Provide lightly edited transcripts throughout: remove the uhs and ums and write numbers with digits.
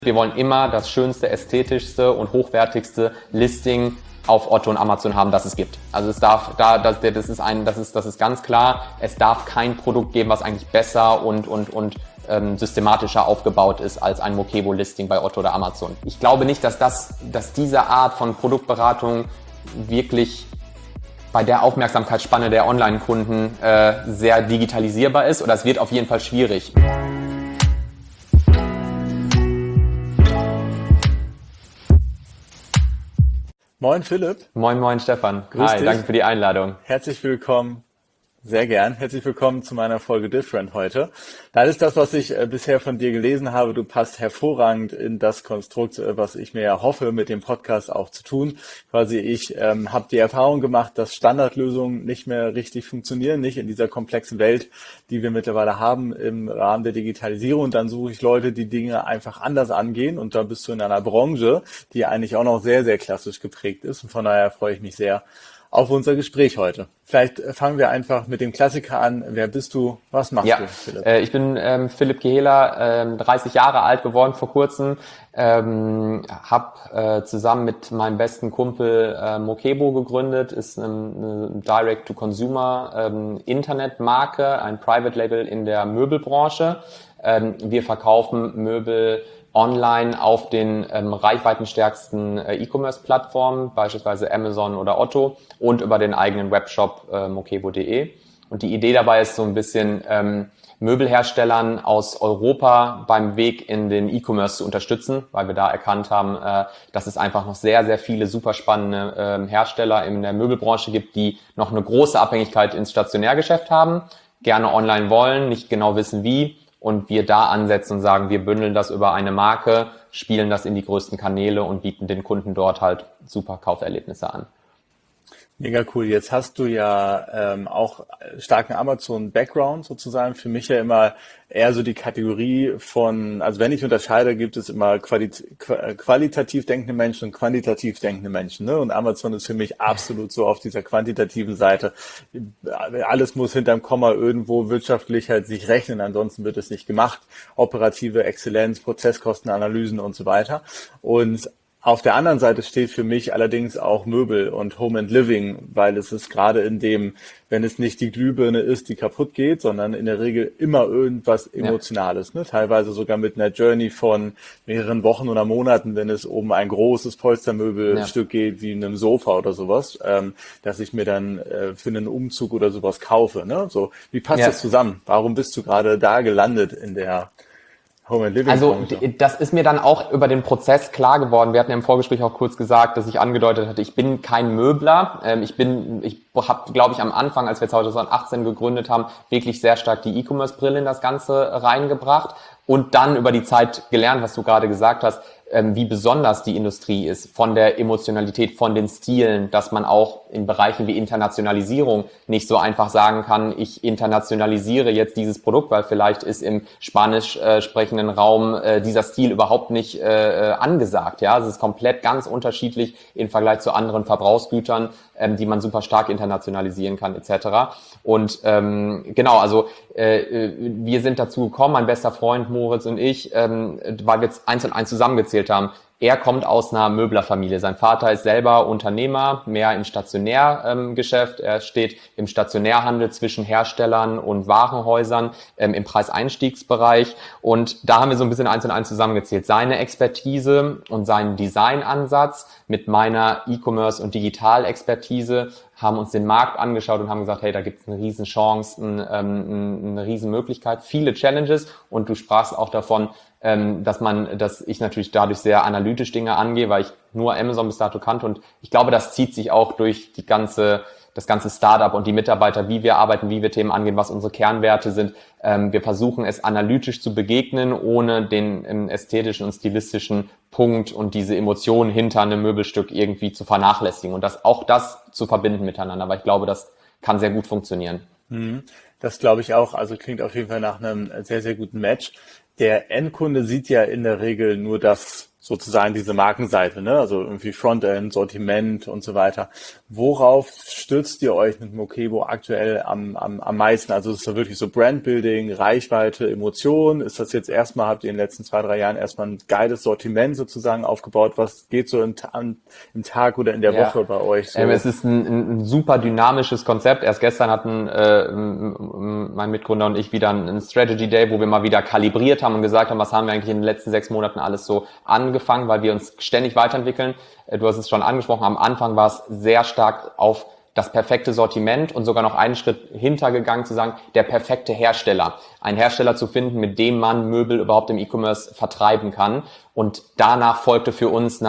Wir wollen immer das schönste, ästhetischste und hochwertigste Listing auf Otto und Amazon haben, das es gibt. Also das ist ganz klar. Es darf kein Produkt geben, was eigentlich besser und systematischer aufgebaut ist als ein Mokebo-Listing bei Otto oder Amazon. Ich glaube nicht, dass diese Art von Produktberatung wirklich bei der Aufmerksamkeitsspanne der Online-Kunden sehr digitalisierbar ist, oder es wird auf jeden Fall schwierig. Moin Philipp. Moin Stefan. Grüß Hi, dich. danke für die Einladung. Herzlich willkommen. Sehr gern. Herzlich willkommen zu meiner Folge Different heute. Das ist das, was ich bisher von dir gelesen habe. Du passt hervorragend in das Konstrukt, was ich mir ja hoffe, mit dem Podcast auch zu tun. Quasi ich habe die Erfahrung gemacht, dass Standardlösungen nicht mehr richtig funktionieren, nicht in dieser komplexen Welt, die wir mittlerweile haben im Rahmen der Digitalisierung. Und dann suche ich Leute, die Dinge einfach anders angehen. Und da bist du in einer Branche, die eigentlich auch noch sehr, sehr klassisch geprägt ist. Und von daher freue ich mich sehr auf unser Gespräch heute. Vielleicht fangen wir einfach mit dem Klassiker an. Wer bist du? Was machst du, Philipp? Ich bin Philipp Kehler, 30 Jahre alt geworden vor kurzem. Habe zusammen mit meinem besten Kumpel Mokebo gegründet. Ist eine Direct-to-Consumer Internetmarke, ein Private Label in der Möbelbranche. Wir verkaufen Möbel online auf den reichweitenstärksten E-Commerce-Plattformen, beispielsweise Amazon oder Otto, und über den eigenen Webshop mokebo.de. Und die Idee dabei ist so ein bisschen Möbelherstellern aus Europa beim Weg in den E-Commerce zu unterstützen, weil wir da erkannt haben, dass es einfach noch sehr, sehr viele super spannende Hersteller in der Möbelbranche gibt, die noch eine große Abhängigkeit ins Stationärgeschäft haben, gerne online wollen, nicht genau wissen wie. Und wir da ansetzen und sagen, wir bündeln das über eine Marke, spielen das in die größten Kanäle und bieten den Kunden dort halt super Kauferlebnisse an. Mega cool. Jetzt hast du ja auch starken Amazon-Background sozusagen. Für mich ja immer eher so die Kategorie von, also wenn ich unterscheide, gibt es immer qualitativ denkende Menschen und quantitativ denkende Menschen. Ne? Und Amazon ist für mich absolut so auf dieser quantitativen Seite. Alles muss hinterm Komma irgendwo wirtschaftlich halt sich rechnen, ansonsten wird es nicht gemacht. Operative Exzellenz, Prozesskostenanalysen und so weiter. Und auf der anderen Seite steht für mich allerdings auch Möbel und Home and Living, weil es ist gerade in dem, wenn es nicht die Glühbirne ist, die kaputt geht, sondern in der Regel immer irgendwas Emotionales, ne? Teilweise sogar mit einer Journey von mehreren Wochen oder Monaten, wenn es um ein großes Polstermöbelstück geht, wie einem Sofa oder sowas, dass ich mir dann für einen Umzug oder sowas kaufe, ne? So, wie passt das zusammen? Warum bist du gerade da gelandet in der Also das ist mir dann auch über den Prozess klar geworden. Wir hatten ja im Vorgespräch auch kurz gesagt, dass ich angedeutet hatte, ich bin kein Möbler. Ich habe, glaube ich, am Anfang, als wir 2018 gegründet haben, wirklich sehr stark die E-Commerce-Brille in das Ganze reingebracht und dann über die Zeit gelernt, was du gerade gesagt hast, wie besonders die Industrie ist, von der Emotionalität, von den Stilen, dass man auch in Bereichen wie Internationalisierung nicht so einfach sagen kann, ich internationalisiere jetzt dieses Produkt, weil vielleicht ist im spanisch sprechenden Raum dieser Stil überhaupt nicht angesagt. Ja, es ist komplett ganz unterschiedlich im Vergleich zu anderen Verbrauchsgütern, die man super stark internationalisieren kann etc. Und genau, also wir sind dazu gekommen, mein bester Freund Moritz und ich, weil wir jetzt eins und eins zusammengezählt haben. Er kommt aus einer Möblerfamilie. Sein Vater ist selber Unternehmer, mehr im Stationärgeschäft. Er steht im Stationärhandel zwischen Herstellern und Warenhäusern im Preiseinstiegsbereich. Und da haben wir so ein bisschen eins und eins zusammengezählt. Seine Expertise und seinen Designansatz mit meiner E-Commerce- und Digitalexpertise haben uns den Markt angeschaut und haben gesagt, hey, da gibt es eine riesen Chance, eine riesen Möglichkeit, viele Challenges. Und du sprachst auch davon, dass ich natürlich dadurch sehr analytisch Dinge angehe, weil ich nur Amazon bis dato kannte. Und ich glaube, das zieht sich auch durch das ganze Startup und die Mitarbeiter, wie wir arbeiten, wie wir Themen angehen, was unsere Kernwerte sind. Wir versuchen es analytisch zu begegnen, ohne den ästhetischen und stilistischen Punkt und diese Emotionen hinter einem Möbelstück irgendwie zu vernachlässigen und auch das zu verbinden miteinander, weil ich glaube, das kann sehr gut funktionieren. Das glaube ich auch. Also klingt auf jeden Fall nach einem sehr, sehr guten Match. Der Endkunde sieht ja in der Regel nur das sozusagen diese Markenseite, ne? Also irgendwie Frontend, Sortiment und so weiter. Worauf stürzt ihr euch mit Mokebo aktuell am meisten? Also ist da wirklich so Brandbuilding, Reichweite, Emotion? Ist das jetzt erstmal, habt ihr in den letzten 2, 3 Jahren erstmal ein geiles Sortiment sozusagen aufgebaut? Was geht so im Tag oder in der Woche bei euch so? Es ist ein super dynamisches Konzept. Erst gestern hatten mein Mitgründer und ich wieder einen Strategy Day, wo wir mal wieder kalibriert haben und gesagt haben, was haben wir eigentlich in den letzten 6 Monaten alles so angefangen, weil wir uns ständig weiterentwickeln. Du hast es schon angesprochen, am Anfang war es sehr stark auf das perfekte Sortiment und sogar noch einen Schritt hintergegangen zu sagen, der perfekte Hersteller. Einen Hersteller zu finden, mit dem man Möbel überhaupt im E-Commerce vertreiben kann. Und danach folgte für uns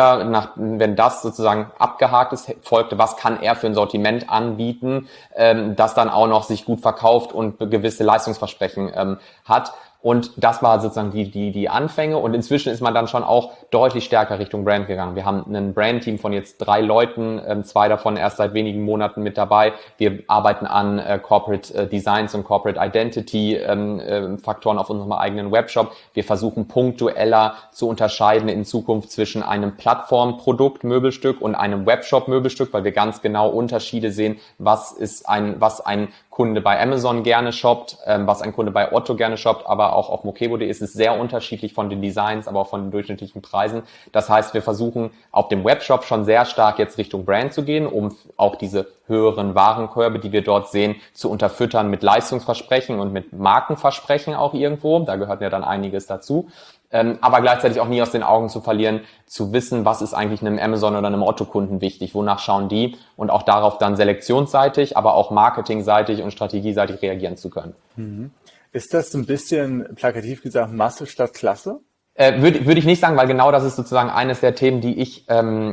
wenn das sozusagen abgehakt ist, folgte, was kann er für ein Sortiment anbieten, das dann auch noch sich gut verkauft und gewisse Leistungsversprechen hat. Und das war sozusagen die Anfänge. Und inzwischen ist man dann schon auch deutlich stärker Richtung Brand gegangen. Wir haben ein Brand-Team von jetzt 3 Leuten, 2 davon erst seit wenigen Monaten mit dabei. Wir arbeiten an Corporate Designs und Corporate Identity Faktoren auf unserem eigenen Webshop. Wir versuchen punktueller zu unterscheiden in Zukunft zwischen einem Plattformprodukt Möbelstück und einem Webshop Möbelstück, weil wir ganz genau Unterschiede sehen, was ein Kunde bei Amazon gerne shoppt, was ein Kunde bei Otto gerne shoppt, aber auch auf mokebo.de ist es sehr unterschiedlich von den Designs, aber auch von den durchschnittlichen Preisen. Das heißt, wir versuchen auf dem Webshop schon sehr stark jetzt Richtung Brand zu gehen, um auch diese höheren Warenkörbe, die wir dort sehen, zu unterfüttern mit Leistungsversprechen und mit Markenversprechen auch irgendwo. Da gehört ja dann einiges dazu. Aber gleichzeitig auch nie aus den Augen zu verlieren, zu wissen, was ist eigentlich einem Amazon oder einem Otto-Kunden wichtig, wonach schauen die und auch darauf dann selektionsseitig, aber auch marketingseitig und strategieseitig reagieren zu können. Ist das ein bisschen, plakativ gesagt, Masse statt Klasse? Würde ich nicht sagen, weil genau das ist sozusagen eines der Themen, die ich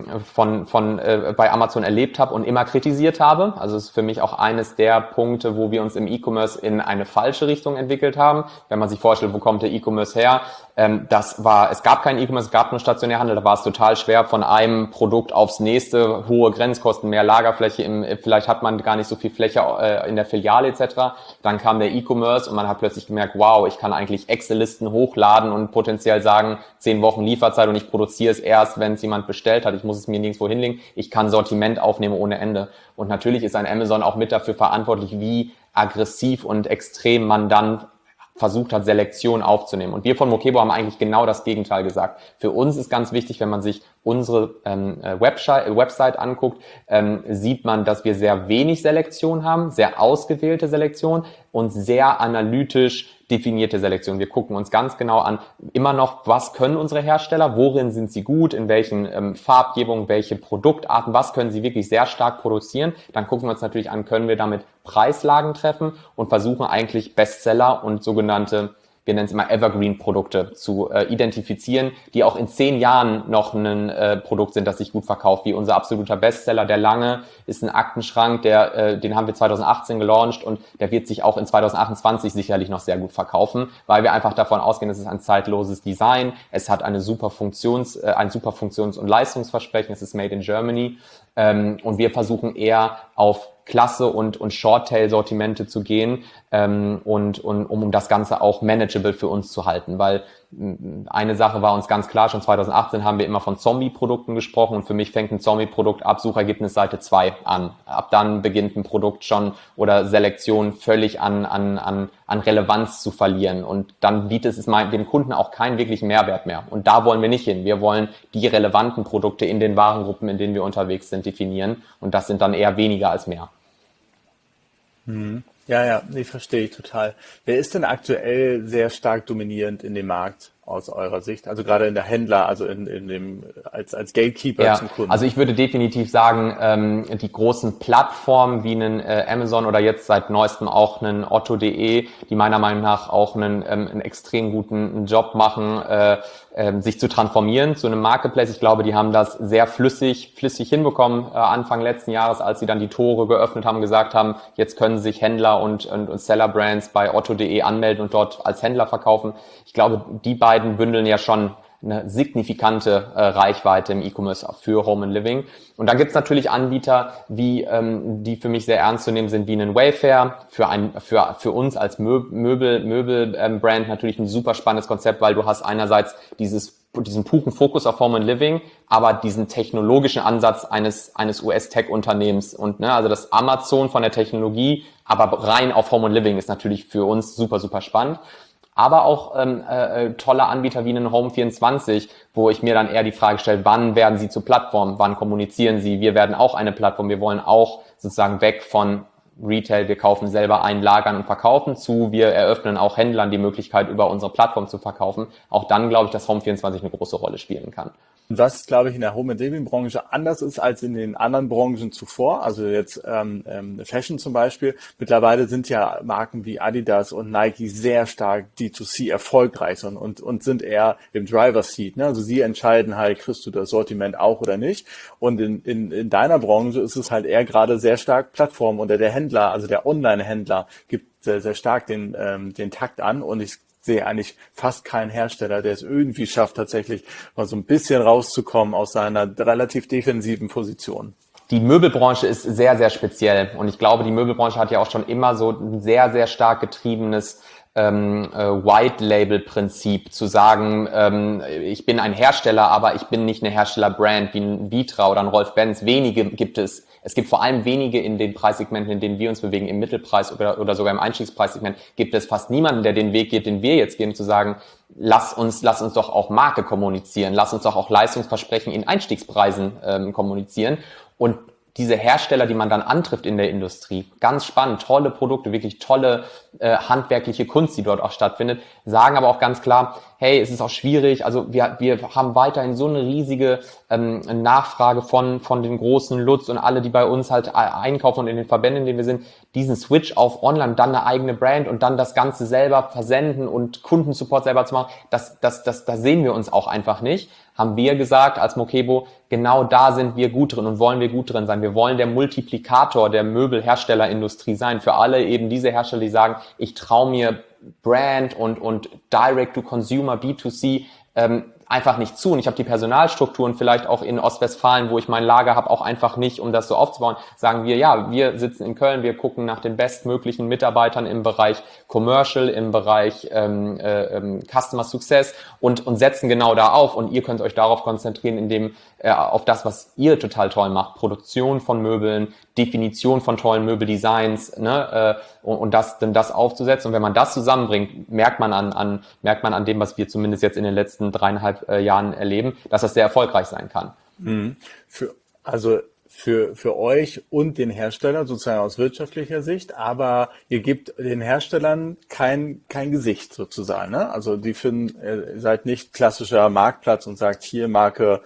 bei Amazon erlebt habe und immer kritisiert habe. Also es ist für mich auch eines der Punkte, wo wir uns im E-Commerce in eine falsche Richtung entwickelt haben. Wenn man sich vorstellt, wo kommt der E-Commerce her? Es gab keinen E-Commerce, es gab nur Stationärhandel, da war es total schwer, von einem Produkt aufs nächste, hohe Grenzkosten, mehr Lagerfläche, vielleicht hat man gar nicht so viel Fläche in der Filiale etc. Dann kam der E-Commerce und man hat plötzlich gemerkt, wow, ich kann eigentlich Excel-Listen hochladen und potenziell sagen, 10 Wochen Lieferzeit und ich produziere es erst, wenn es jemand bestellt hat. Ich muss es mir nirgendwo hinlegen. Ich kann Sortiment aufnehmen ohne Ende. Und natürlich ist ein Amazon auch mit dafür verantwortlich, wie aggressiv und extrem man dann versucht hat, Selektion aufzunehmen. Und wir von Mokebo haben eigentlich genau das Gegenteil gesagt. Für uns ist ganz wichtig, wenn man sich unsere Website anguckt, sieht man, dass wir sehr wenig Selektion haben, sehr ausgewählte Selektion und sehr analytisch definierte Selektion. Wir gucken uns ganz genau an, immer noch, was können unsere Hersteller, worin sind sie gut, in welchen Farbgebungen, welche Produktarten, was können sie wirklich sehr stark produzieren. Dann gucken wir uns natürlich an, können wir damit Preislagen treffen und versuchen eigentlich Bestseller und sogenannte, wir nennen es immer Evergreen-Produkte zu identifizieren, die auch in 10 Jahren noch ein Produkt sind, das sich gut verkauft, wie unser absoluter Bestseller, der Lange, ist ein Aktenschrank, den haben wir 2018 gelauncht und der wird sich auch in 2028 sicherlich noch sehr gut verkaufen, weil wir einfach davon ausgehen, es ist ein zeitloses Design, es hat ein super Funktions- und Leistungsversprechen, es ist made in Germany und wir versuchen eher auf Klasse und Short-Tail-Sortimente zu gehen um das Ganze auch manageable für uns zu halten, weil eine Sache war uns ganz klar, schon 2018 haben wir immer von Zombie-Produkten gesprochen und für mich fängt ein Zombie-Produkt ab Suchergebnis Seite 2 an. Ab dann beginnt ein Produkt schon oder Selektion völlig an Relevanz zu verlieren und dann bietet es dem Kunden auch keinen wirklichen Mehrwert mehr und da wollen wir nicht hin. Wir wollen die relevanten Produkte in den Warengruppen, in denen wir unterwegs sind, definieren und das sind dann eher weniger als mehr. Ja, nee, verstehe ich total. Wer ist denn aktuell sehr stark dominierend in dem Markt aus eurer Sicht? Also gerade in der Händler, also in dem als Gatekeeper zum Kunden. Also ich würde definitiv sagen, die großen Plattformen wie einen Amazon oder jetzt seit neuestem auch einen Otto.de, die meiner Meinung nach auch einen extrem guten Job machen, sich zu transformieren zu einem Marketplace. Ich glaube, die haben das sehr flüssig hinbekommen Anfang letzten Jahres, als sie dann die Tore geöffnet haben, gesagt haben, jetzt können sich Händler und Seller-Brands bei Otto.de anmelden und dort als Händler verkaufen. Ich glaube, die beiden bündeln ja schon eine signifikante Reichweite im E-Commerce für Home and Living. Und dann gibt's natürlich Anbieter, wie die für mich sehr ernst zu nehmen sind, wie einen Wayfair, für uns als Möbelbrand natürlich ein super spannendes Konzept, weil du hast einerseits dieses diesen puren Fokus auf Home and Living, aber diesen technologischen Ansatz eines US-Tech-Unternehmens und also das Amazon von der Technologie, aber rein auf Home and Living ist natürlich für uns super, super spannend. Aber auch tolle Anbieter wie einen Home24, wo ich mir dann eher die Frage stelle, wann werden sie zur Plattform, wann kommunizieren sie? Wir werden auch eine Plattform, wir wollen auch sozusagen weg von Retail, wir kaufen selber ein, lagern und verkaufen, zu wir eröffnen auch Händlern die Möglichkeit, über unsere Plattform zu verkaufen. Auch dann glaube ich, dass Home24 eine große Rolle spielen kann. Was, glaube ich, in der Home and Living Branche anders ist als in den anderen Branchen zuvor, also jetzt Fashion zum Beispiel. Mittlerweile sind ja Marken wie Adidas und Nike sehr stark D2C erfolgreich und sind eher im Driver's Seat. Ne? Also sie entscheiden halt, kriegst du das Sortiment auch oder nicht. Und in deiner Branche ist es halt eher gerade sehr stark Plattform oder der Händler, also der Online-Händler gibt sehr, sehr stark den Takt an und ich sehe eigentlich fast keinen Hersteller, der es irgendwie schafft, tatsächlich mal so ein bisschen rauszukommen aus seiner relativ defensiven Position. Die Möbelbranche ist sehr, sehr speziell und ich glaube, die Möbelbranche hat ja auch schon immer so ein sehr, sehr stark getriebenes White-Label-Prinzip, zu sagen, ich bin ein Hersteller, aber ich bin nicht eine Herstellerbrand wie ein Vitra oder ein Rolf-Benz. Wenige gibt es. Es gibt vor allem wenige in den Preissegmenten, in denen wir uns bewegen, im Mittelpreis oder sogar im Einstiegspreissegment, gibt es fast niemanden, der den Weg geht, den wir jetzt gehen, zu sagen, lass uns doch auch Marke kommunizieren, lass uns doch auch Leistungsversprechen in Einstiegspreisen kommunizieren. Und diese Hersteller, die man dann antrifft in der Industrie, ganz spannend, tolle Produkte, wirklich tolle handwerkliche Kunst, die dort auch stattfindet, sagen aber auch ganz klar, hey, es ist auch schwierig, also wir haben weiterhin so eine riesige Nachfrage von den großen Lutz und alle, die bei uns halt einkaufen und in den Verbänden, in denen wir sind, diesen Switch auf Online, dann eine eigene Brand und dann das Ganze selber versenden und Kundensupport selber zu machen, das sehen wir uns auch einfach nicht. Haben wir gesagt als Mokebo, genau da sind wir gut drin und wollen wir gut drin sein. Wir wollen der Multiplikator der Möbelherstellerindustrie sein. Für alle eben diese Hersteller, die sagen, ich traue mir Brand und Direct-to-Consumer, B2C einfach nicht zu. Und ich habe die Personalstrukturen vielleicht auch in Ostwestfalen, wo ich mein Lager habe, auch einfach nicht, um das so aufzubauen. Sagen wir, ja, wir sitzen in Köln, wir gucken nach den bestmöglichen Mitarbeitern im Bereich Commercial, im Bereich Customer Success und setzen genau da auf. Und ihr könnt euch darauf konzentrieren, indem auf das, was ihr total toll macht, Produktion von Möbeln, Definition von tollen Möbeldesigns, und das aufzusetzen. Und wenn man das zusammenbringt, merkt man an dem, was wir zumindest jetzt in den letzten 3,5 Jahren erleben, dass das sehr erfolgreich sein kann. Mhm. Für euch und den Herstellern sozusagen aus wirtschaftlicher Sicht, aber ihr gebt den Herstellern kein Gesicht sozusagen, ne? Also die finden, ihr seid nicht klassischer Marktplatz und sagt, hier Marke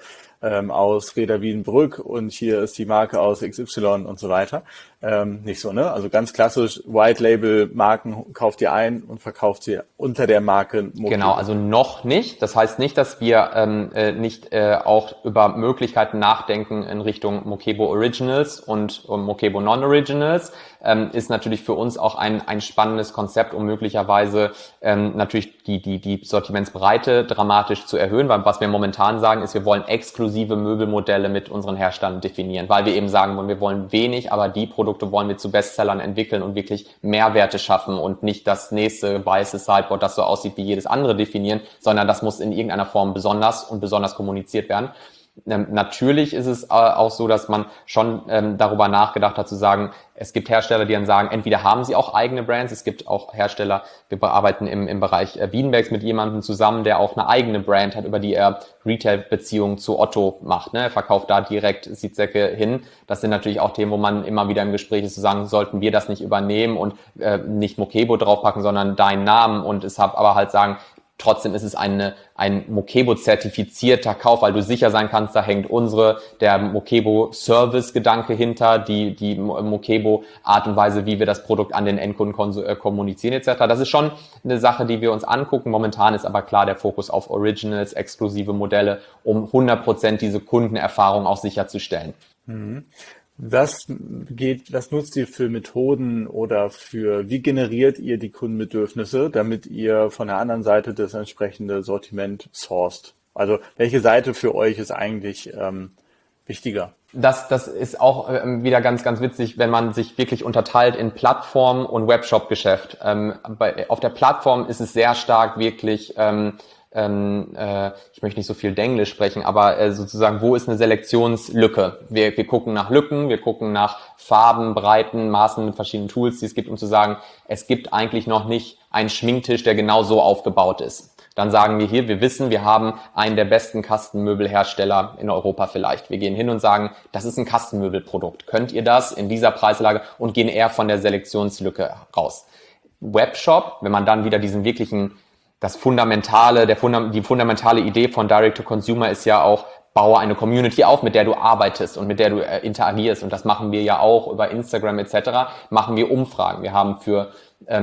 aus Reda Wiedenbrück und hier ist die Marke aus XY und so weiter. Nicht so, ne? Also ganz klassisch White Label Marken kauft ihr ein und verkauft sie unter der Marke Mokebo. Genau, also noch nicht. Das heißt nicht, dass wir nicht auch über Möglichkeiten nachdenken in Richtung Mokebo Originals und Mokebo Non-Originals. Ist natürlich für uns auch ein spannendes Konzept, um möglicherweise natürlich die Sortimentsbreite dramatisch zu erhöhen, weil was wir momentan sagen ist, wir wollen exklusive Möbelmodelle mit unseren Herstellern definieren, weil wir eben sagen wollen, wir wollen wenig, aber die Produkte wollen wir zu Bestsellern entwickeln und wirklich Mehrwerte schaffen und nicht das nächste weiße Sideboard, das so aussieht wie jedes andere definieren, sondern das muss in irgendeiner Form besonders kommuniziert werden. Natürlich ist es auch so, dass man schon darüber nachgedacht hat zu sagen, es gibt Hersteller, die dann sagen, entweder haben sie auch eigene Brands, es gibt auch Hersteller, wir arbeiten im Bereich Beanbags mit jemandem zusammen, der auch eine eigene Brand hat, über die er Retail-Beziehungen zu Otto macht. Ne? Er verkauft da direkt Sitzsäcke hin. Das sind natürlich auch Themen, wo man immer wieder im Gespräch ist, zu sagen, sollten wir das nicht übernehmen und nicht Mokebo draufpacken, sondern deinen Namen und es aber halt sagen, trotzdem ist es ein Mokebo-zertifizierter Kauf, weil du sicher sein kannst, da hängt der Mokebo-Service-Gedanke hinter, die Mokebo-Art und Weise, wie wir das Produkt an den Endkunden kommunizieren etc. Das ist schon eine Sache, die wir uns angucken. Momentan ist aber klar der Fokus auf Originals, exklusive Modelle, um 100% diese Kundenerfahrung auch sicherzustellen. Mhm. Was nutzt ihr für Methoden oder wie generiert ihr die Kundenbedürfnisse, damit ihr von der anderen Seite das entsprechende Sortiment sourced? Also welche Seite für euch ist eigentlich wichtiger? Das ist auch wieder ganz, ganz witzig, wenn man sich wirklich unterteilt in Plattform und Webshop-Geschäft. Auf der Plattform ist es sehr stark wirklich ich möchte nicht so viel Denglisch sprechen, aber sozusagen, wo ist eine Selektionslücke? Wir gucken nach Lücken, wir gucken nach Farben, Breiten, Maßen mit verschiedenen Tools, die es gibt, um zu sagen, es gibt eigentlich noch nicht einen Schminktisch, der genau so aufgebaut ist. Dann sagen wir hier, wir wissen, wir haben einen der besten Kastenmöbelhersteller in Europa vielleicht. Wir gehen hin und sagen, das ist ein Kastenmöbelprodukt. Könnt ihr das in dieser Preislage, und gehen eher von der Selektionslücke raus. Webshop, wenn man dann wieder diesen wirklichen, die fundamentale Idee von Direct to Consumer ist ja auch, baue eine Community auf, mit der du arbeitest und mit der du interagierst. Und das machen wir ja auch über Instagram etc. Machen wir Umfragen. Wir haben für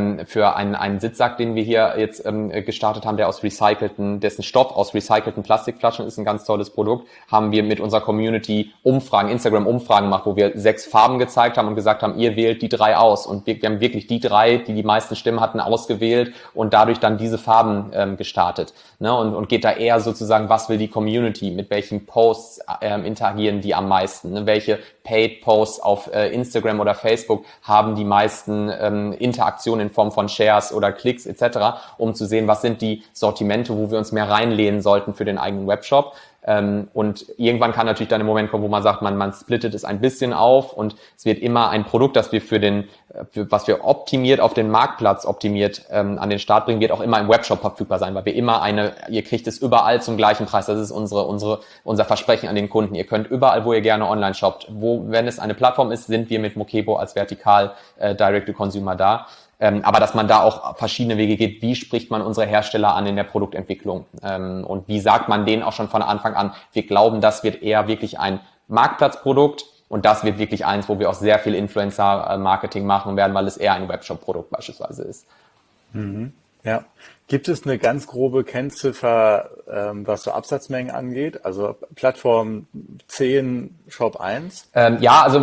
einen Sitzsack, den wir hier jetzt gestartet haben, dessen Stoff aus recycelten Plastikflaschen ist, ein ganz tolles Produkt, haben wir mit unserer Community Instagram-Umfragen gemacht, wo wir 6 Farben gezeigt haben und gesagt haben, ihr wählt die 3 aus. Und wir haben wirklich die 3, die meisten Stimmen hatten, ausgewählt und dadurch dann diese Farben gestartet. Ne? Und geht da eher sozusagen, was will die Community, mit welchen Posts interagieren die am meisten, ne? Welche Paid-Posts auf Instagram oder Facebook haben die meisten Interaktionen in Form von Shares oder Klicks etc., um zu sehen, was sind die Sortimente, wo wir uns mehr reinlehnen sollten für den eigenen Webshop. Und irgendwann kann natürlich dann ein Moment kommen, wo man sagt, man splittet es ein bisschen auf und es wird immer ein Produkt, das wir was wir optimiert auf den Marktplatz optimiert an den Start bringen, wird auch immer im Webshop verfügbar sein, weil wir immer ihr kriegt es überall zum gleichen Preis. Das ist unser Versprechen an den Kunden. Ihr könnt überall, wo ihr gerne online shoppt, wenn es eine Plattform ist, sind wir mit Mokebo als vertikal Direct-to-Consumer da. Aber dass man da auch verschiedene Wege geht, wie spricht man unsere Hersteller an in der Produktentwicklung und wie sagt man denen auch schon von Anfang an, wir glauben, das wird eher wirklich ein Marktplatzprodukt und das wird wirklich eins, wo wir auch sehr viel Influencer-Marketing machen werden, weil es eher ein Webshop-Produkt beispielsweise ist. Mhm. Ja. Gibt es eine ganz grobe Kennziffer, was so Absatzmengen angeht? Also Plattform 10, Shop 1? Ja, also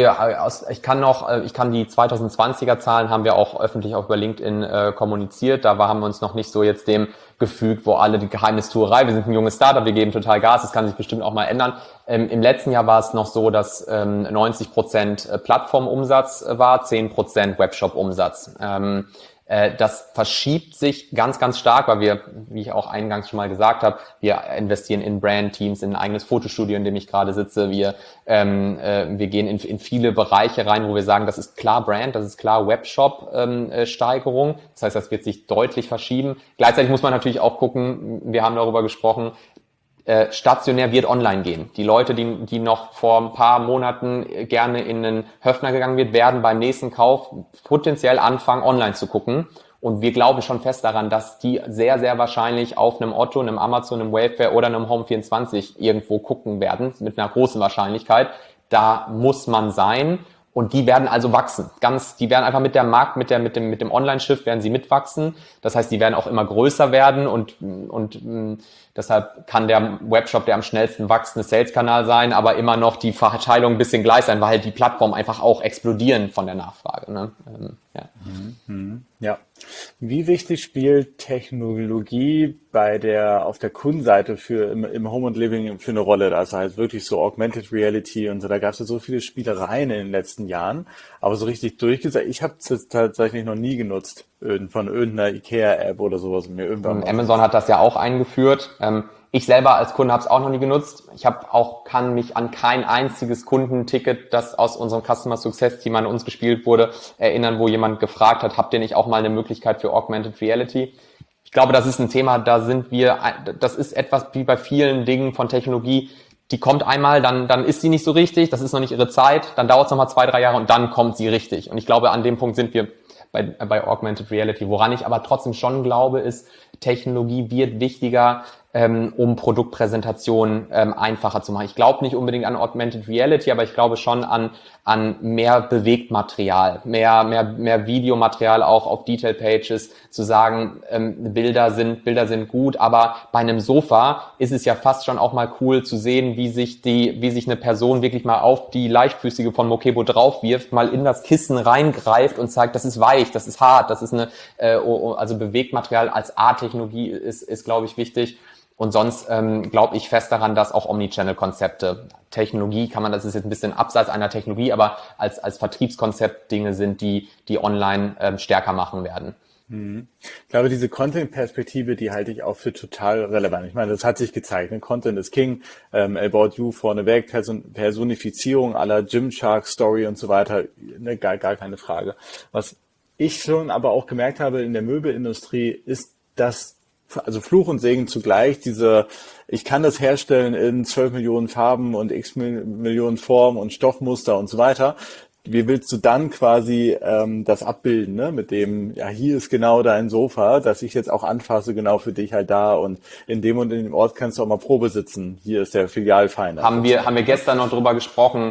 ich kann die 2020er Zahlen haben wir auch öffentlich auch über LinkedIn kommuniziert. Da haben wir uns noch nicht so jetzt dem gefügt, wo alle die Geheimnistuerei, wir sind ein junges Startup, wir geben total Gas, das kann sich bestimmt auch mal ändern. Im letzten Jahr war es noch so, dass 90% Plattformumsatz war, 10% Webshop-Umsatz. Das verschiebt sich ganz, ganz stark, weil wir, wie ich auch eingangs schon mal gesagt habe, wir investieren in Brand-Teams, in ein eigenes Fotostudio, in dem ich gerade sitze. Wir gehen in viele Bereiche rein, wo wir sagen, das ist klar Brand, das ist klar Webshop-Steigerung. Das heißt, das wird sich deutlich verschieben. Gleichzeitig muss man natürlich auch gucken, wir haben darüber gesprochen, stationär wird online gehen. Die Leute, die noch vor ein paar Monaten gerne in einen Höffner gegangen wird, werden beim nächsten Kauf potenziell anfangen, online zu gucken. Und wir glauben schon fest daran, dass die sehr, sehr wahrscheinlich auf einem Otto, einem Amazon, einem Wayfair oder einem Home24 irgendwo gucken werden, mit einer großen Wahrscheinlichkeit. Da muss man sein. Und die werden also wachsen. Die werden einfach mit dem Online-Shift werden sie mitwachsen. Das heißt, die werden auch immer größer werden und deshalb kann der Webshop der am schnellsten wachsende Sales-Kanal sein, aber immer noch die Verteilung ein bisschen gleich sein, weil halt die Plattformen einfach auch explodieren von der Nachfrage. Ne? Ja. Ja. Wie wichtig spielt Technologie auf der Kundenseite im Home und Living für eine Rolle? Das heißt wirklich so Augmented Reality und so. Da gab es ja so viele Spielereien in den letzten Jahren, aber so richtig durchgesetzt. Ich habe es tatsächlich noch nie genutzt von irgendeiner IKEA-App oder sowas. Amazon hat das ja auch eingeführt. Ich selber als Kunde habe es auch noch nie genutzt. Ich kann mich an kein einziges Kundenticket, das aus unserem Customer Success Team an uns gespielt wurde, erinnern, wo jemand gefragt hat, habt ihr nicht auch mal eine Möglichkeit für Augmented Reality? Ich glaube, das ist ein Thema, das ist etwas wie bei vielen Dingen von Technologie, die kommt einmal, dann ist sie nicht so richtig, das ist noch nicht ihre Zeit, dann dauert es nochmal 2-3 Jahre und dann kommt sie richtig. Und ich glaube, an dem Punkt sind wir bei Augmented Reality. Woran ich aber trotzdem schon glaube, ist, Technologie wird wichtiger, um Produktpräsentationen einfacher zu machen. Ich glaube nicht unbedingt an Augmented Reality, aber ich glaube schon an mehr Bewegtmaterial, mehr Videomaterial auch auf Detail Pages, zu sagen, Bilder sind gut, aber bei einem Sofa ist es ja fast schon auch mal cool zu sehen, wie sich eine Person wirklich mal auf die Leichtfüßige von Mokebo draufwirft, mal in das Kissen reingreift und zeigt, das ist weich, das ist hart, das ist also Bewegtmaterial als A-Technologie ist glaube ich wichtig. Und sonst glaube ich fest daran, dass auch Omnichannel-Konzepte, Technologie das ist jetzt ein bisschen abseits einer Technologie, aber als Vertriebskonzept Dinge sind, die online stärker machen werden. Ich glaube, diese Content-Perspektive, die halte ich auch für total relevant. Ich meine, das hat sich gezeigt. Ne? Content is King, About You vorneweg, Personifizierung aller Gymshark-Story und so weiter, ne? Gar keine Frage. Was ich schon aber auch gemerkt habe in der Möbelindustrie, ist, dass, also Fluch und Segen zugleich, ich kann das herstellen in 12 Millionen Farben und x Millionen Formen und Stoffmuster und so weiter. Wie willst du dann quasi das abbilden, ne? Mit dem, ja, hier ist genau dein Sofa, das ich jetzt auch anfasse, genau für dich halt da und in dem Ort kannst du auch mal Probe sitzen. Hier ist der Filialfeinder. Haben wir gestern noch drüber gesprochen,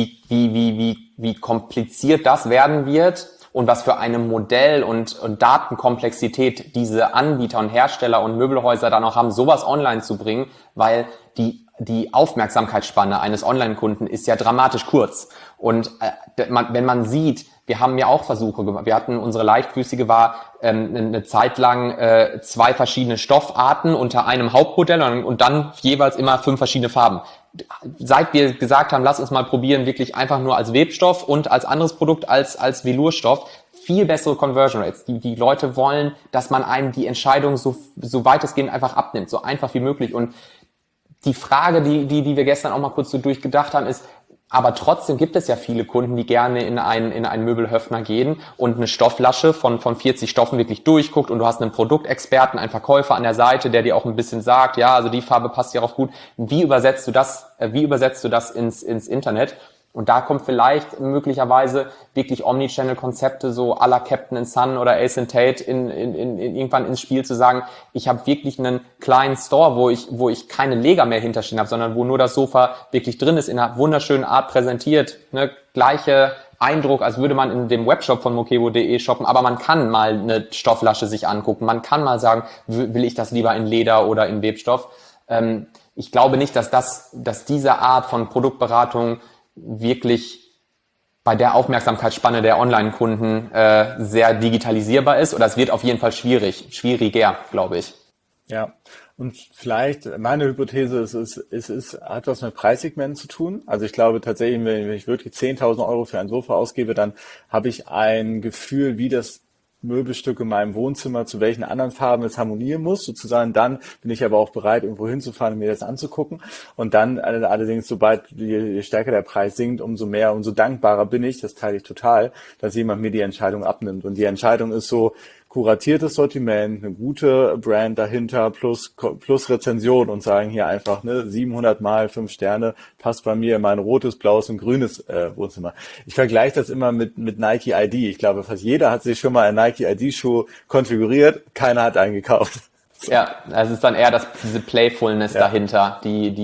wie kompliziert das werden wird und was für eine Modell- und Datenkomplexität diese Anbieter und Hersteller und Möbelhäuser dann auch haben, sowas online zu bringen, weil die Aufmerksamkeitsspanne eines Online-Kunden ist ja dramatisch kurz. Und wenn man sieht, wir haben ja auch Versuche gemacht. Wir hatten unsere leichtfüßige war eine Zeit lang 2 verschiedene Stoffarten unter einem Hauptmodell und dann jeweils immer 5 verschiedene Farben. Seit wir gesagt haben, lass uns mal probieren, wirklich einfach nur als Webstoff und als anderes Produkt als Velurstoff, viel bessere Conversion Rates. Die Leute wollen, dass man einem die Entscheidung so weitestgehend einfach abnimmt, so einfach wie möglich. Und die Frage, die wir gestern auch mal kurz so durchgedacht haben, ist, aber trotzdem gibt es ja viele Kunden, die gerne in einen Möbelhöfner gehen und eine Stofflasche von 40 Stoffen wirklich durchguckt und du hast einen Produktexperten, einen Verkäufer an der Seite, der dir auch ein bisschen sagt, ja, also die Farbe passt hierauf gut. Wie übersetzt du das ins Internet? Und da kommt vielleicht möglicherweise wirklich Omnichannel-Konzepte, so à la Captain & Son oder Ace & Tate irgendwann ins Spiel zu sagen, ich habe wirklich einen kleinen Store, wo ich keine Leger mehr hinterstehen habe, sondern wo nur das Sofa wirklich drin ist, in einer wunderschönen Art präsentiert. Ne? Gleiche Eindruck, als würde man in dem Webshop von mokebo.de shoppen, aber man kann mal eine Stofflasche sich angucken. Man kann mal sagen, will ich das lieber in Leder oder in Webstoff? Ich glaube nicht, dass diese Art von Produktberatung wirklich bei der Aufmerksamkeitsspanne der Online-Kunden sehr digitalisierbar ist, oder es wird auf jeden Fall schwieriger, glaube ich. Ja, und vielleicht meine Hypothese ist, es hat was mit Preissegmenten zu tun. Also ich glaube tatsächlich, wenn ich wirklich 10.000 Euro für ein Sofa ausgebe, dann habe ich ein Gefühl, wie das Möbelstück in meinem Wohnzimmer, zu welchen anderen Farben es harmonieren muss, sozusagen. Dann bin ich aber auch bereit, irgendwo hinzufahren und mir das anzugucken. Und dann allerdings, sobald je stärker der Preis sinkt, umso mehr, umso dankbarer bin ich, das teile ich total, dass jemand mir die Entscheidung abnimmt. Und die Entscheidung ist so, kuratiertes Sortiment, eine gute Brand dahinter plus Rezension und sagen hier einfach, ne, 700 mal 5 Sterne, passt bei mir in mein rotes, blaues und grünes Wohnzimmer. Ich vergleiche das immer mit Nike ID. Ich glaube, fast jeder hat sich schon mal einen Nike ID-Schuh konfiguriert, keiner hat einen gekauft. Ja, es ist dann eher diese Playfulness dahinter,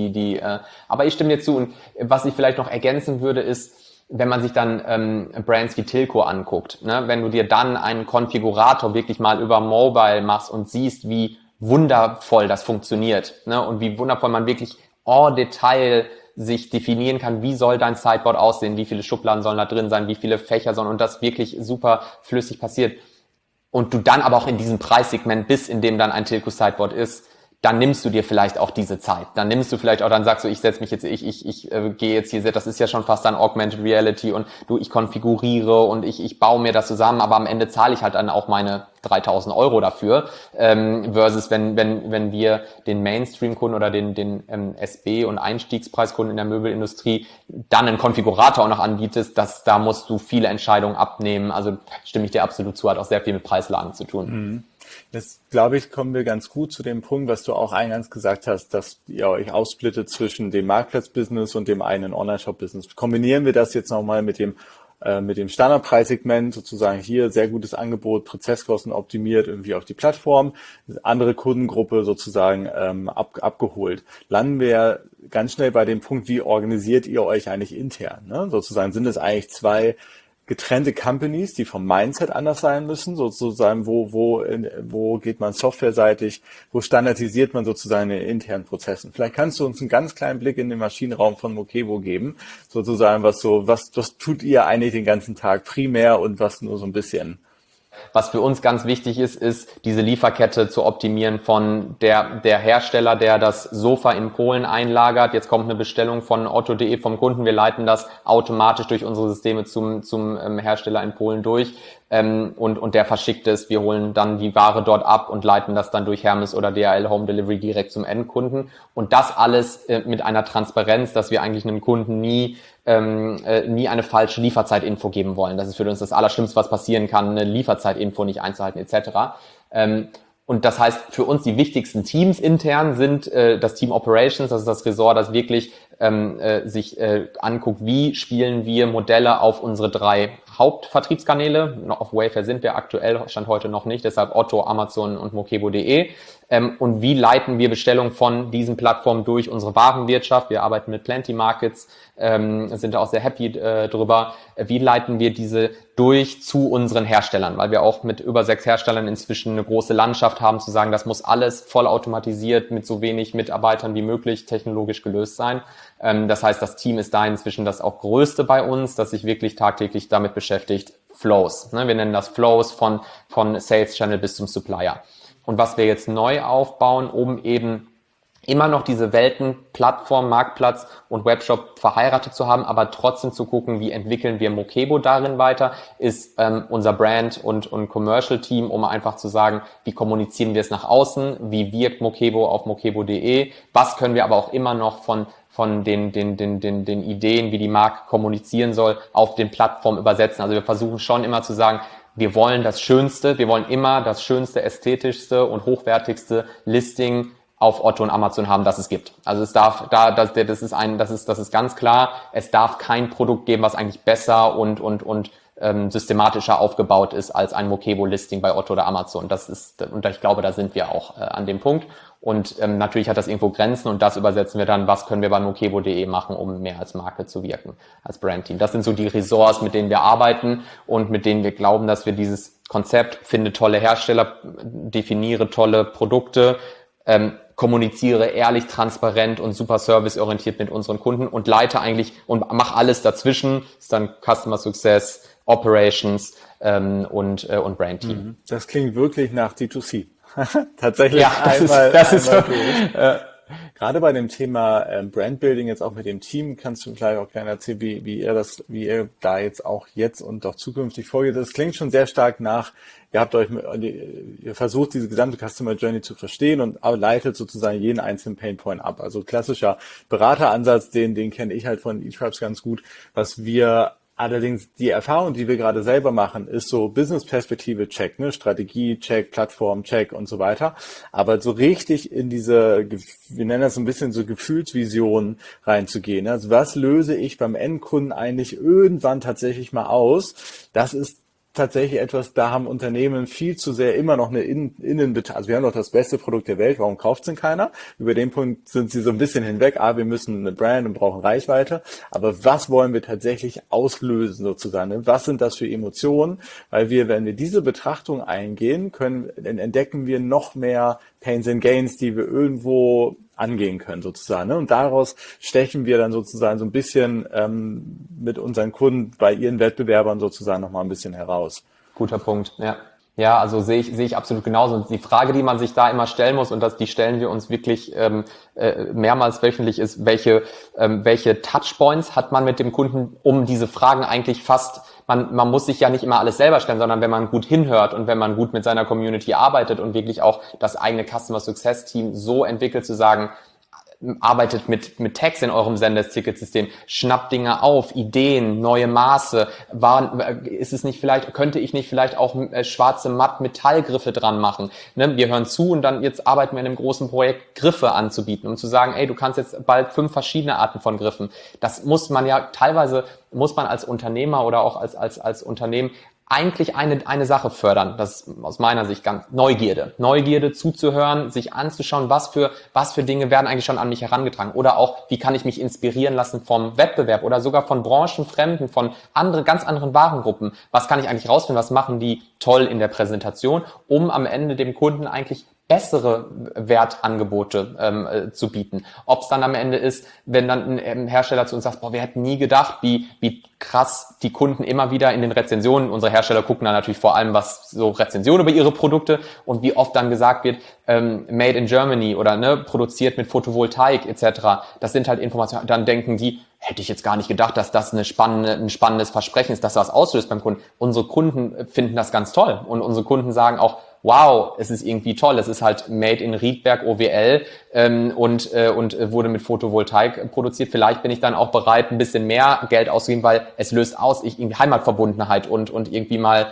aber ich stimme dir zu. Und was ich vielleicht noch ergänzen würde, ist, wenn man sich dann Brands wie Tilco anguckt, ne, wenn du dir dann einen Konfigurator wirklich mal über Mobile machst und siehst, wie wundervoll das funktioniert, ne, und wie wundervoll man wirklich en Detail sich definieren kann, wie soll dein Sideboard aussehen, wie viele Schubladen sollen da drin sein, wie viele Fächer sollen, und das wirklich super flüssig passiert, und du dann aber auch in diesem Preissegment bist, in dem dann ein Tilco Sideboard ist, dann nimmst du dir vielleicht auch diese Zeit. Dann nimmst du vielleicht auch, dann sagst du, ich setze mich jetzt, ich gehe jetzt hier, das ist ja schon fast dann Augmented Reality und ich konfiguriere und ich baue mir das zusammen, aber am Ende zahle ich halt dann auch meine 3.000 Euro dafür, versus wenn wir den Mainstream-Kunden oder den SB- und Einstiegspreiskunden in der Möbelindustrie dann einen Konfigurator auch noch anbietest, da musst du viele Entscheidungen abnehmen. Also stimme ich dir absolut zu, hat auch sehr viel mit Preislagen zu tun. Mhm. Jetzt, glaube ich, kommen wir ganz gut zu dem Punkt, was du auch eingangs gesagt hast, dass ihr euch aufsplittet zwischen dem Marktplatz-Business und dem eigenen Online-Shop-Business. Kombinieren wir das jetzt nochmal mit dem Standardpreissegment, sozusagen hier sehr gutes Angebot, Prozesskosten optimiert irgendwie auf die Plattform, andere Kundengruppe sozusagen abgeholt. Landen wir ganz schnell bei dem Punkt, wie organisiert ihr euch eigentlich intern? Ne? Sozusagen sind es eigentlich 2 getrennte Companies, die vom Mindset anders sein müssen, sozusagen, wo geht man softwareseitig, wo standardisiert man sozusagen in internen Prozessen. Vielleicht kannst du uns einen ganz kleinen Blick in den Maschinenraum von Mokebo geben, sozusagen, was tut ihr eigentlich den ganzen Tag primär und was nur so ein bisschen? Was für uns ganz wichtig ist diese Lieferkette zu optimieren von der Hersteller, der das Sofa in Polen einlagert. Jetzt kommt eine Bestellung von Otto.de vom Kunden. Wir leiten das automatisch durch unsere Systeme zum Hersteller in Polen durch. Und der verschickt es. Wir holen dann die Ware dort ab und leiten das dann durch Hermes oder DHL Home Delivery direkt zum Endkunden. Und das alles mit einer Transparenz, dass wir eigentlich einem Kunden nie eine falsche Lieferzeitinfo geben wollen. Das ist für uns das Allerschlimmste, was passieren kann, eine Lieferzeitinfo nicht einzuhalten etc. Und das heißt, für uns die wichtigsten Teams intern sind das Team Operations, das ist das Ressort, das wirklich sich anguckt, wie spielen wir Modelle auf unsere 3 Hauptvertriebskanäle. Auf Wayfair sind wir aktuell, Stand heute noch nicht, deshalb Otto, Amazon und Mokebo.de. Und wie leiten wir Bestellungen von diesen Plattformen durch unsere Warenwirtschaft? Wir arbeiten mit Plenty Markets, sind da auch sehr happy drüber. Wie leiten wir diese durch zu unseren Herstellern? Weil wir auch mit über 6 Herstellern inzwischen eine große Landschaft haben, zu sagen, das muss alles vollautomatisiert mit so wenig Mitarbeitern wie möglich technologisch gelöst sein. Das heißt, das Team ist da inzwischen das auch größte bei uns, das sich wirklich tagtäglich damit beschäftigt, Flows. Wir nennen das Flows von Sales Channel bis zum Supplier. Und was wir jetzt neu aufbauen, um eben immer noch diese Welten, Plattform, Marktplatz und Webshop verheiratet zu haben, aber trotzdem zu gucken, wie entwickeln wir Mokebo darin weiter, ist unser Brand und Commercial Team, um einfach zu sagen, wie kommunizieren wir es nach außen, wie wirkt Mokebo auf mokebo.de, was können wir aber auch immer noch von den Ideen, wie die Marke kommunizieren soll, auf den Plattformen übersetzen. Also wir versuchen schon immer zu sagen, wir wollen das Schönste, wir wollen immer das schönste, ästhetischste und hochwertigste Listing auf Otto und Amazon haben, das es gibt. Also es darf das ist ganz klar, es darf kein Produkt geben, was eigentlich besser und systematischer aufgebaut ist als ein Mokebo-Listing bei Otto oder Amazon. Und ich glaube, da sind wir auch an dem Punkt. Und natürlich hat das irgendwo Grenzen und das übersetzen wir dann, was können wir bei mokebo.de machen, um mehr als Marke zu wirken, als Brandteam. Das sind so die Ressorts, mit denen wir arbeiten und mit denen wir glauben, dass wir dieses Konzept, finde tolle Hersteller, definiere tolle Produkte, kommuniziere ehrlich, transparent und super serviceorientiert mit unseren Kunden und leite eigentlich und mach alles dazwischen, ist dann Customer Success, Operations und Brandteam. Das klingt wirklich nach D2C. Tatsächlich ja, das ist so. Gerade bei dem Thema Brandbuilding jetzt auch mit dem Team, kannst du gleich auch gerne erzählen, wie ihr da jetzt und auch zukünftig vorgeht. Das klingt schon sehr stark nach, ihr versucht diese gesamte Customer Journey zu verstehen und leitet sozusagen jeden einzelnen Painpoint ab. Also klassischer Berateransatz, den kenne ich halt von eTribes ganz gut. Was wir allerdings, die Erfahrung, die wir gerade selber machen, ist so Business-Perspektive Check, ne? Strategie Check, Plattform Check und so weiter. Aber so richtig in diese, wir nennen das so ein bisschen so Gefühlsvision reinzugehen. Also was löse ich beim Endkunden eigentlich irgendwann tatsächlich mal aus? Das ist tatsächlich etwas, da haben Unternehmen viel zu sehr immer noch eine also wir haben doch das beste Produkt der Welt, warum kauft es denn keiner? Über den Punkt sind sie so ein bisschen hinweg, wir müssen eine Brand und brauchen Reichweite, aber was wollen wir tatsächlich auslösen sozusagen? Was sind das für Emotionen? Weil wenn wir diese Betrachtung eingehen, dann entdecken wir noch mehr Pains and Gains, die wir irgendwo angehen können sozusagen. Und daraus stechen wir dann sozusagen so ein bisschen mit unseren Kunden bei ihren Wettbewerbern sozusagen nochmal ein bisschen heraus. Guter Punkt, ja. Ja, also sehe ich absolut genauso. Und die Frage, die man sich da immer stellen muss, und die stellen wir uns wirklich mehrmals wöchentlich, ist, welche Touchpoints hat man mit dem Kunden, um diese Fragen eigentlich man muss sich ja nicht immer alles selber stellen, sondern wenn man gut hinhört und wenn man gut mit seiner Community arbeitet und wirklich auch das eigene Customer Success Team so entwickelt, zu sagen, arbeitet mit Tags in eurem Sendes-Ticketsystem, schnappt Dinge auf, Ideen, neue Maße, könnte ich nicht vielleicht auch schwarze Matt-Metallgriffe dran machen? Ne? Wir hören zu und dann jetzt arbeiten wir in einem großen Projekt, Griffe anzubieten, um zu sagen, du kannst jetzt bald 5 verschiedene Arten von Griffen. Das muss man ja, teilweise muss man als Unternehmer oder auch als Unternehmen eigentlich eine Sache fördern, das ist aus meiner Sicht ganz Neugierde zuzuhören, sich anzuschauen, was für Dinge werden eigentlich schon an mich herangetragen oder auch, wie kann ich mich inspirieren lassen vom Wettbewerb oder sogar von Branchenfremden, von ganz anderen Warengruppen, was kann ich eigentlich rausfinden, was machen die toll in der Präsentation, um am Ende dem Kunden eigentlich bessere Wertangebote zu bieten. Ob es dann am Ende ist, wenn dann ein Hersteller zu uns sagt, boah, wir hätten nie gedacht, wie krass die Kunden immer wieder in den Rezensionen, unsere Hersteller gucken dann natürlich vor allem, was so Rezensionen über ihre Produkte und wie oft dann gesagt wird, made in Germany oder produziert mit Photovoltaik etc. Das sind halt Informationen, dann denken die, hätte ich jetzt gar nicht gedacht, dass das ein spannendes Versprechen ist, dass das auslöst beim Kunden. Unsere Kunden finden das ganz toll und unsere Kunden sagen auch, wow, es ist irgendwie toll, es ist halt made in Riedberg OWL und wurde mit Photovoltaik produziert. Vielleicht bin ich dann auch bereit, ein bisschen mehr Geld auszugeben, weil es löst aus, irgendwie Heimatverbundenheit und irgendwie mal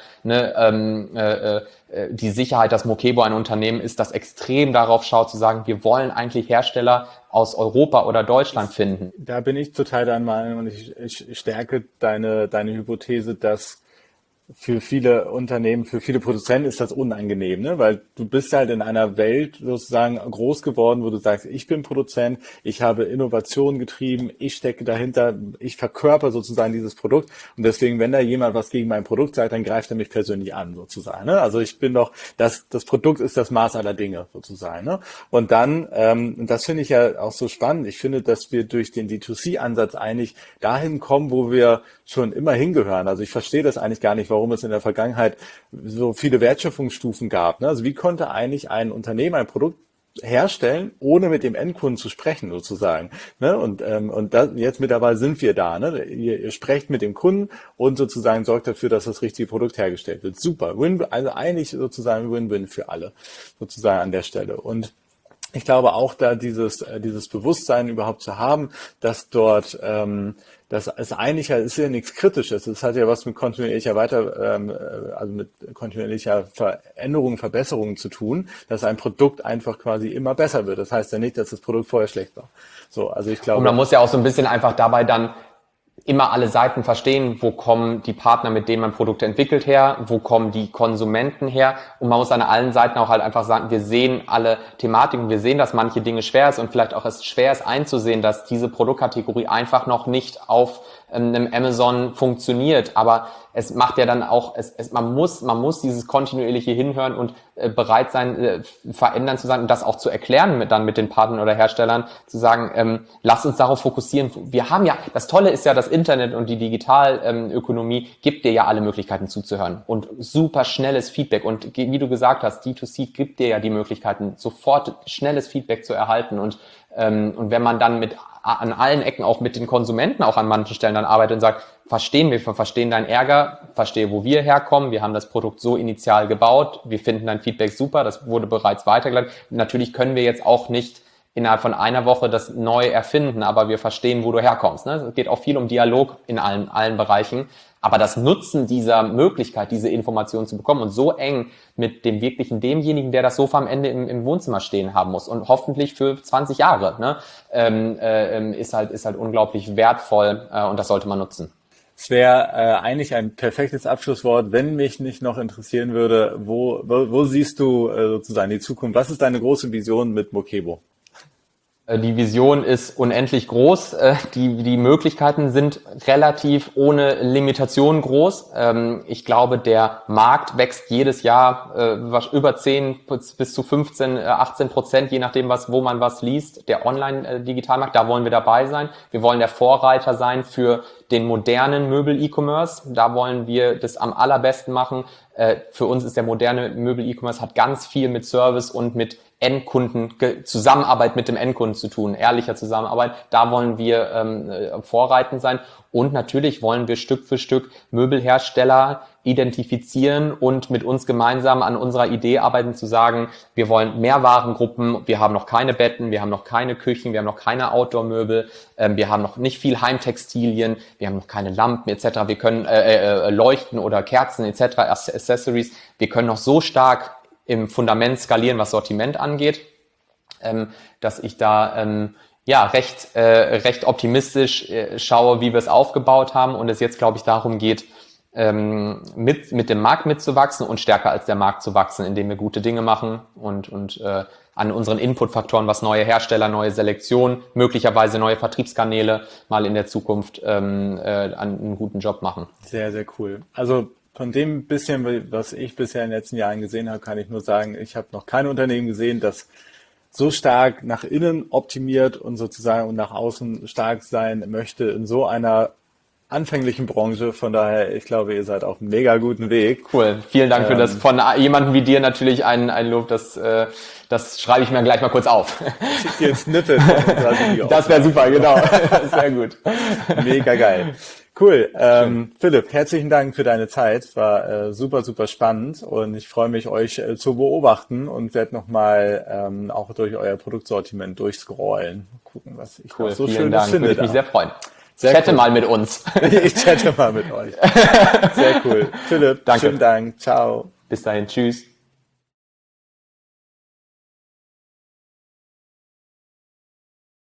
die Sicherheit, dass Mokebo ein Unternehmen ist, das extrem darauf schaut, zu sagen, wir wollen eigentlich Hersteller aus Europa oder Deutschland finden. Da bin ich total deiner Meinung und ich stärke deine Hypothese, dass für viele Unternehmen, für viele Produzenten ist das unangenehm, ne? Weil du bist halt in einer Welt sozusagen groß geworden, wo du sagst, ich bin Produzent, ich habe Innovation getrieben, ich stecke dahinter, ich verkörper sozusagen dieses Produkt und deswegen, wenn da jemand was gegen mein Produkt sagt, dann greift er mich persönlich an sozusagen, ne? Also ich bin doch, das Produkt ist das Maß aller Dinge sozusagen, ne? Und dann, das finde ich ja auch so spannend, ich finde, dass wir durch den D2C-Ansatz eigentlich dahin kommen, wo wir schon immer hingehören. Also ich verstehe das eigentlich gar nicht, warum es in der Vergangenheit so viele Wertschöpfungsstufen gab. Also wie konnte eigentlich ein Unternehmen ein Produkt herstellen, ohne mit dem Endkunden zu sprechen sozusagen. Und das, jetzt mittlerweile sind wir da. Ihr sprecht mit dem Kunden und sozusagen sorgt dafür, dass das richtige Produkt hergestellt wird. Super. Also eigentlich sozusagen Win-Win für alle sozusagen an der Stelle. Und ich glaube auch, da dieses Bewusstsein überhaupt zu haben, dass dort das ist eigentlich ist ja nichts Kritisches. Es hat ja was mit kontinuierlicher also mit kontinuierlicher Veränderung, Verbesserung zu tun, dass ein Produkt einfach quasi immer besser wird. Das heißt ja nicht, dass das Produkt vorher schlecht war. So, also ich glaube. Und man muss ja auch so ein bisschen einfach dabei dann immer alle Seiten verstehen, wo kommen die Partner, mit denen man Produkte entwickelt, her, wo kommen die Konsumenten her, und man muss an allen Seiten auch halt einfach sagen, wir sehen alle Thematiken, wir sehen, dass manche Dinge schwer ist und vielleicht auch es schwer ist einzusehen, dass diese Produktkategorie einfach noch nicht auf einem Amazon funktioniert, aber es macht ja dann auch, man muss dieses kontinuierliche Hinhören und bereit sein, verändern zu sein und das auch zu erklären dann mit den Partnern oder Herstellern, zu sagen, lasst uns darauf fokussieren. Wir haben ja, das Tolle ist ja, das Internet und die Digitalökonomie gibt dir ja alle Möglichkeiten zuzuhören und super schnelles Feedback, und wie du gesagt hast, D2C gibt dir ja die Möglichkeiten, sofort schnelles Feedback zu erhalten, und wenn man dann an allen Ecken auch mit den Konsumenten auch an manchen Stellen dann arbeitet und sagt, wir verstehen deinen Ärger, verstehe, wo wir herkommen, wir haben das Produkt so initial gebaut, wir finden dein Feedback super, das wurde bereits weitergeleitet. Natürlich können wir jetzt auch nicht innerhalb von einer Woche das neu erfinden, aber wir verstehen, wo du herkommst. Es geht auch viel um Dialog in allen Bereichen. Aber das Nutzen dieser Möglichkeit, diese Informationen zu bekommen und so eng mit demjenigen, der das Sofa am Ende im Wohnzimmer stehen haben muss und hoffentlich für 20 Jahre, ist halt unglaublich wertvoll, und das sollte man nutzen. Es wäre eigentlich ein perfektes Abschlusswort, wenn mich nicht noch interessieren würde, wo siehst du sozusagen die Zukunft? Was ist deine große Vision mit Mokebo? Die Vision ist unendlich groß. Die Möglichkeiten sind relativ ohne Limitation groß. Ich glaube, der Markt wächst jedes Jahr über 10 bis zu 15, 18%, je nachdem, wo man was liest. Der Online-Digitalmarkt, da wollen wir dabei sein. Wir wollen der Vorreiter sein für den modernen Möbel-E-Commerce. Da wollen wir das am allerbesten machen. Für uns ist der moderne Möbel-E-Commerce, hat ganz viel mit Service und mit Zusammenarbeit mit dem Endkunden zu tun, ehrlicher Zusammenarbeit. Da wollen wir vorreitend sein. Und natürlich wollen wir Stück für Stück Möbelhersteller identifizieren und mit uns gemeinsam an unserer Idee arbeiten, zu sagen, wir wollen mehr Warengruppen, wir haben noch keine Betten, wir haben noch keine Küchen, wir haben noch keine Outdoor-Möbel, wir haben noch nicht viel Heimtextilien, wir haben noch keine Lampen etc., wir können Leuchten oder Kerzen etc., Accessories, wir können noch so stark im Fundament skalieren, was Sortiment angeht, dass ich da recht optimistisch schaue, wie wir es aufgebaut haben, und es jetzt, glaube ich, darum geht, mit dem Markt mitzuwachsen und stärker als der Markt zu wachsen, indem wir gute Dinge machen und an unseren Inputfaktoren, was neue Hersteller, neue Selektion, möglicherweise neue Vertriebskanäle mal in der Zukunft einen guten Job machen. Sehr, sehr cool. Also von dem bisschen, was ich bisher in den letzten Jahren gesehen habe, kann ich nur sagen, ich habe noch kein Unternehmen gesehen, das so stark nach innen optimiert und sozusagen nach außen stark sein möchte in so einer anfänglichen Branche. Von daher, ich glaube, ihr seid auf einem mega guten Weg. Cool. Vielen Dank für das. Von jemandem wie dir natürlich ein Lob, das schreibe ich mir gleich mal kurz auf. Schick dir ein Snippet von unserer Video. Das wäre super, genau. Sehr gut. Mega geil. Cool. Philipp, herzlichen Dank für deine Zeit. War super, super spannend und ich freue mich, euch zu beobachten und werde nochmal auch durch euer Produktsortiment durchscrollen. Gucken, was ich noch so Vielen Schönes Dank. finde. Würde ich mich sehr freuen. Sehr Chatte cool. mal mit uns. Ich chatte mal mit euch. Sehr cool. Philipp, Danke. schönen Dank. Ciao. Bis dahin. Tschüss.